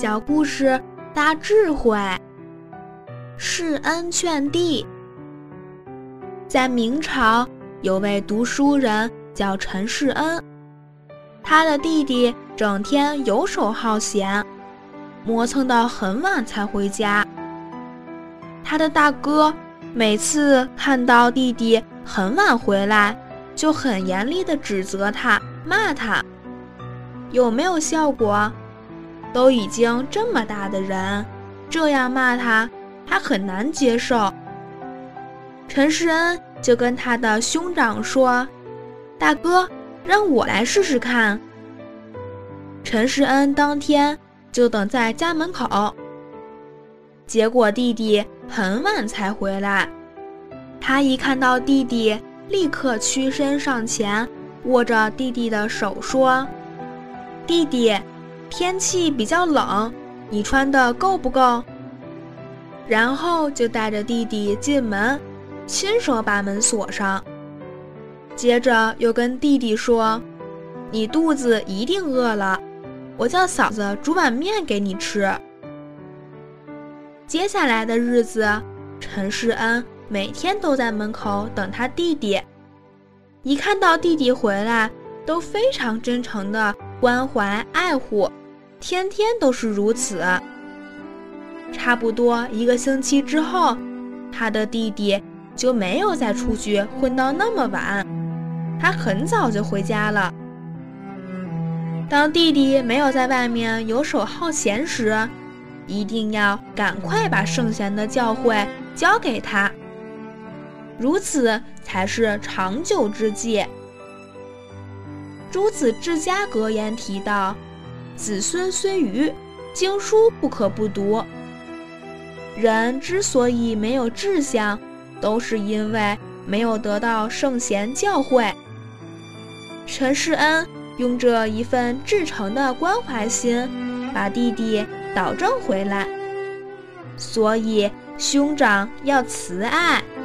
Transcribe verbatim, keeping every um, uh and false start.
小故事大智慧。世恩劝弟。在明朝有位读书人叫陈世恩，他的弟弟整天游手好闲，磨蹭到很晚才回家。他的大哥每次看到弟弟很晚回来，就很严厉地指责他，骂他。有没有效果？都已经这么大的人，这样骂他，他很难接受。陈世恩就跟他的兄长说：“大哥，让我来试试看。”陈世恩当天就等在家门口，结果弟弟很晚才回来。他一看到弟弟，立刻屈身上前，握着弟弟的手说：“弟弟，天气比较冷，你穿的够不够？”然后就带着弟弟进门，亲手把门锁上。接着又跟弟弟说：“你肚子一定饿了，我叫嫂子煮碗面给你吃。”接下来的日子，陈世恩每天都在门口等他弟弟，一看到弟弟回来，都非常真诚地关怀爱护，天天都是如此。差不多一个星期之后，他的弟弟就没有再出去混到那么晚，他很早就回家了。当弟弟没有在外面游手好闲时，一定要赶快把圣贤的教诲教给他，如此才是长久之计。诸子治家格言提到：“子孙虽愚，经书不可不读。”人之所以没有志向，都是因为没有得到圣贤教诲。陈世恩用这一份至诚的关怀心，把弟弟导正回来。所以兄长要慈爱，